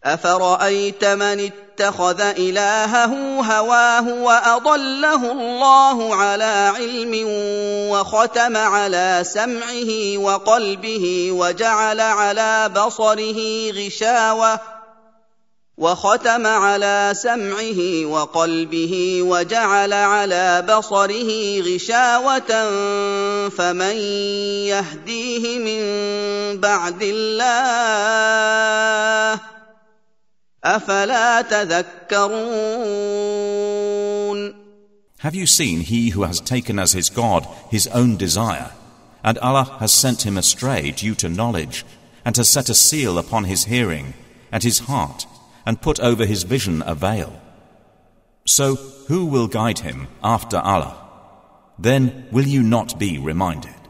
أفرأيت من اتخذ إلهه هواه وأضله الله على علم وختم على سمعه وقلبه وجعل على بصره غشاوة فمن يهديه من بعد الله أفلا تذكرون. Have you seen he who has taken as his God his own desire, and Allah has sent him astray due to knowledge, and has set a seal upon his hearing and his heart, and put over his vision a veil? So who will guide him after Allah? Then will you not be reminded?